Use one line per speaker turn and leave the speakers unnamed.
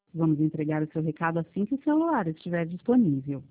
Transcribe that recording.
Vamos entregar o seu recado assim que o celular estiver disponível.